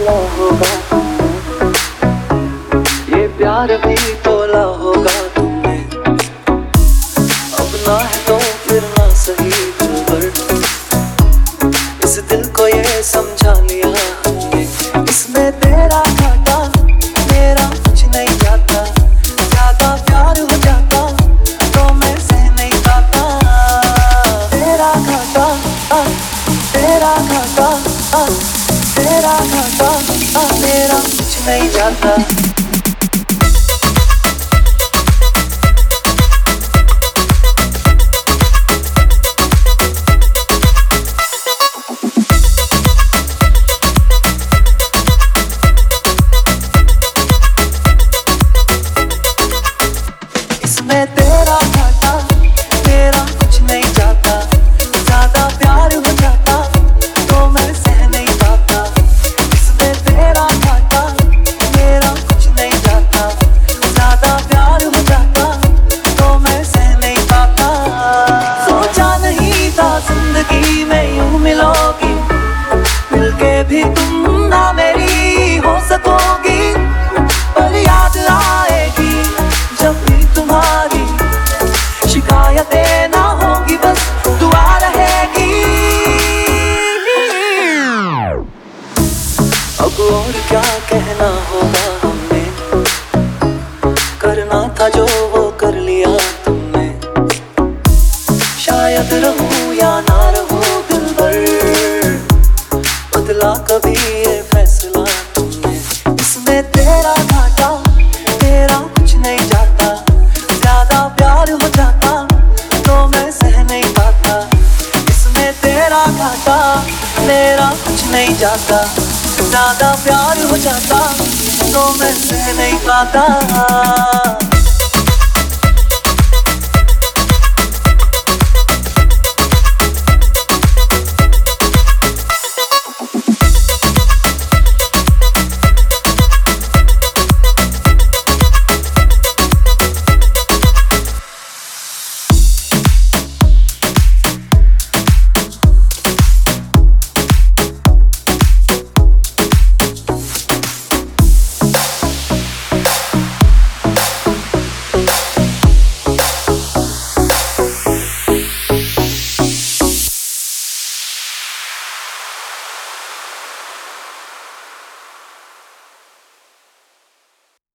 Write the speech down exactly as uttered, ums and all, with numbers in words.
बोला होगा, ये प्यार भी तोला होगा तुमने। अब ना है तो फिर ना सही दिलबर, इस दिल को ये समझा लिया हमने। इसमें तेरा घाटा मेरा कुछ नहीं जाता, ज्यादा प्यार हो जाता तो मैं सह नहीं पाता। तेरा घाटा आ, तेरा घाटा आ, तेरा घाटा आ, मेरा कुछ नहीं जाता। इसमें तेरा घाटा मेरा कुछ नहीं जाता, ज्यादा प्यार हो जाता तो मैं सह नहीं पाता। इसमें तेरा घाटा मेरा कुछ नहीं जाता, ज्यादा प्यार हो जाता तो मैं सह नहीं पाता। सोचा नहीं था जिंदगी में यूं मिलोगी, मिलके भी तुम ना मेरी हो सकोगी। पर याद आएगी जब भी तुम्हारी, शिकायतें ना होगी बस दुआ रहेगी। अब और क्या कहना होगा हमें, करना था जो वो कर लिया तुमने। शायद रहूं या ना रहूं दिलबर, बदला कभी ये फैसला तुमने। इसमें तेरा घाटा मेरा कुछ नहीं जाता, ज्यादा प्यार हो जाता तो मैं सह नहीं पाता। इसमें तेरा घाटा मेरा कुछ नहीं जाता, ज्यादा प्यार हो जाता तो मैं सह नहीं पाता।